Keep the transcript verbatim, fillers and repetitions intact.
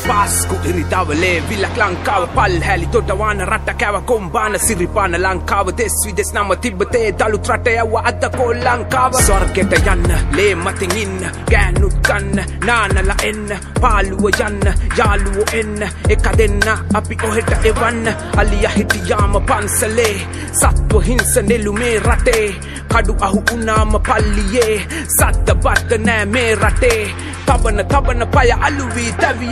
පාස්කු ඉරිදවලේ විලක් ලංකාව පල් හැලි තොටවාන රට කැව කොම්බාන සිරිපාන ලංකාව දෙස් විදෙස් නම තිබ්බතේ දළුත් රට යව්ව අද කෝ ලංකාව ස්වර්ගයට යන්න ලේ මතින් ඉන්න ගෑනුත් ගන්න නානලා එන්න පාළුව යන්න යාළුවෝ එන්න එක දෙන්න අපි ඔහෙට එවන්න අලිය හිටියාම පන්සලේ සත්ව හිංස නෙළුමේ රටේ කඩු අහු උනාම පල්ලියේ සද්ද බද්ද නෑ මේ රටේ තබන තබන පය අලුවී තැවිය